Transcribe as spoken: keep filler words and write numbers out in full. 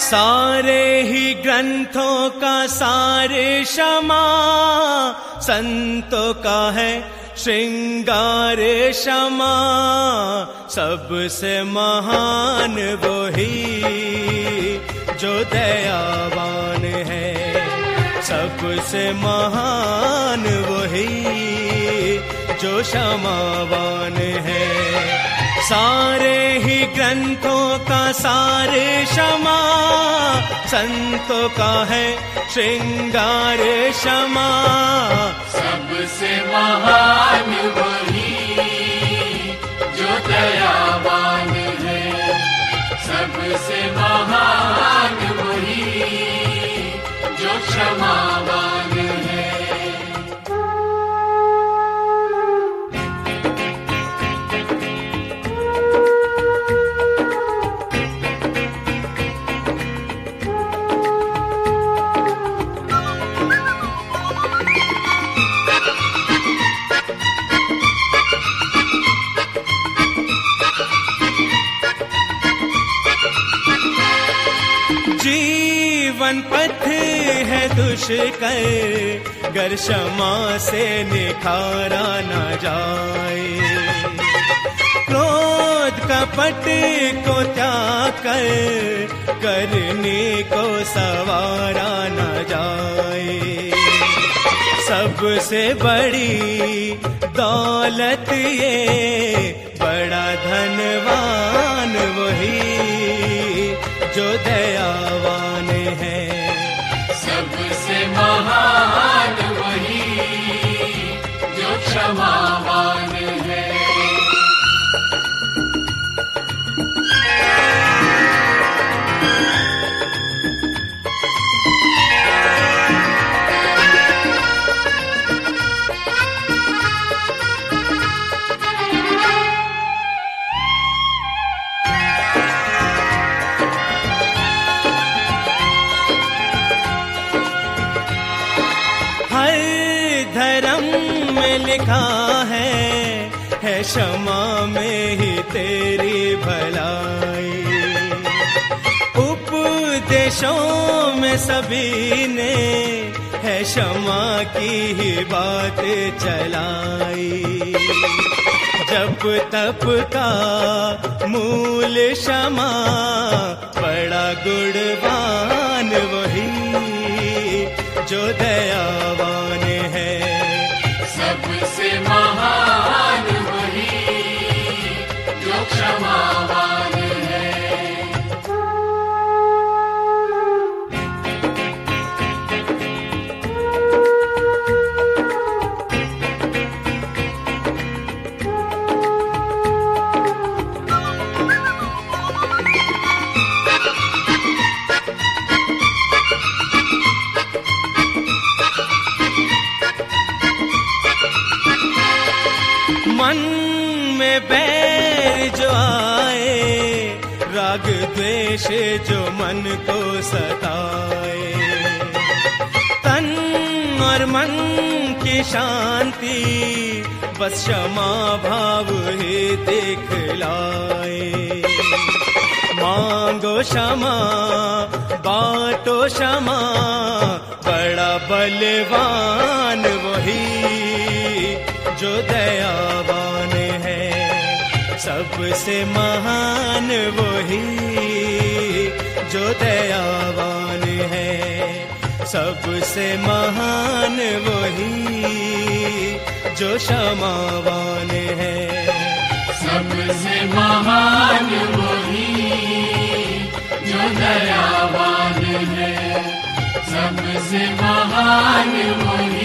सारे ही ग्रंथों का सार क्षमा, संतों का है श्रृंगार क्षमा। सबसे महान वही जो दयावान है, सबसे महान वही जो क्षमावान है। सारे ही ग्रंथों का सार क्षमा, संतों का है श्रृंगार क्षमा। सबसे महान वही जो दयावान है, सबसे महान वही जो क्षमावान है। जीवन पथ है दुष्कर, गर क्षमा से निखारा न जाए। क्रोध कपट को त्याग कर, करने को सवारा न जाए। सबसे बड़ी दौलत ये, बड़ा धनवान वही जो दयावान है। सबसे महान वही जो क्षमावान है। धर्म में लिखा है, है क्षमा में ही तेरी भलाई। उपदेशों में सभी ने है क्षमा की ही बात चलाई। जप तप का मूल क्षमा, बड़ा गुणवान वही जो दयावान है। सबसे महान वही जो क्षमावान है। मन में बैर जो आए, राग द्वेष जो मन को सताए। तन और मन की शांति बस क्षमा भाव ही दिखलाए। मांगो क्षमा बाटो क्षमा, बड़ा बलवान वही जो दयावान है। सबसे महान वही जो दयावान है। सबसे महान वही जो क्षमावान है। सबसे महान वही जो दयावान है। सबसे महान वही